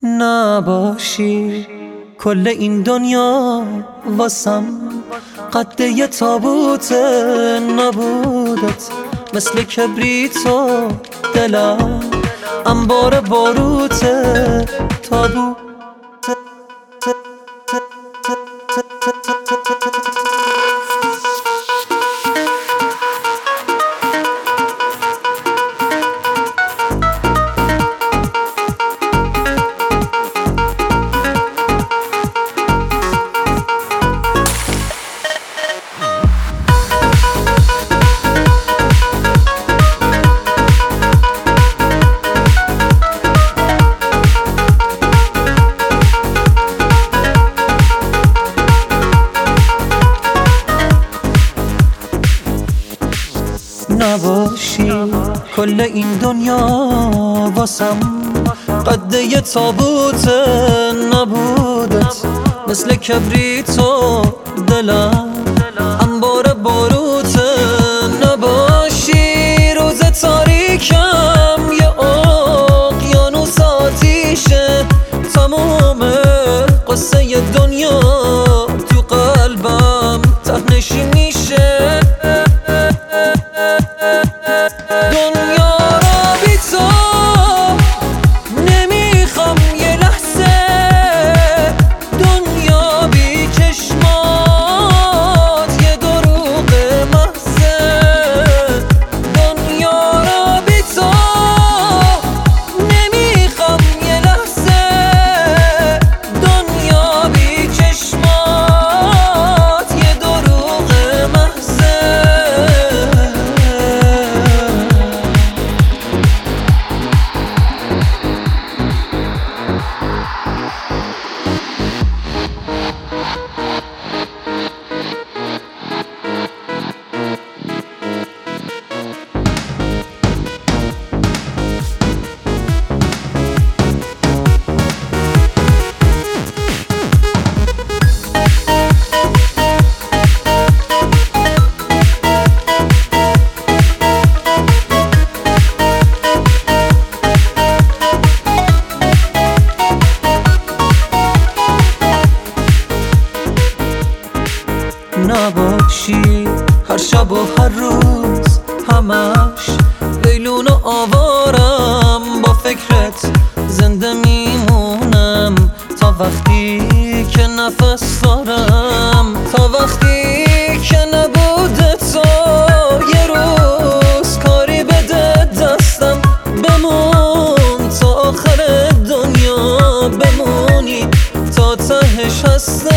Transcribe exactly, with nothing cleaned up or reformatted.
نباشی کل این دنیا واسم قد یه تابوت نبودت، مثل کبریتو دلم انبار باروت تابوت. نباشی کل این دنیا واسم قد یه تابوت نبودت، مثل کبریتو دلم انبار باروت. نباشی روز تاریکم یه اقیانوس آتیشه، تموم قصه دنیا تو قلبم ته‌نشین میشه. دنیا را بی تو نمیخوام یه لحظه، دنیا بی چشمات یه دروغ محضه. دنیا را بی تو نمیخوام یه لحظه، دنیا بی چشمات یه دروغ محضه. نباشی هر شب و هر روز همش ویلون و آوارم، با فکرت زنده میمونم تا وقتی که نفس دارم، تا وقتی که نبوده تو یه روز کاری بده دستم. بمون تا آخر دنیا، بمونی تا تهش هستم.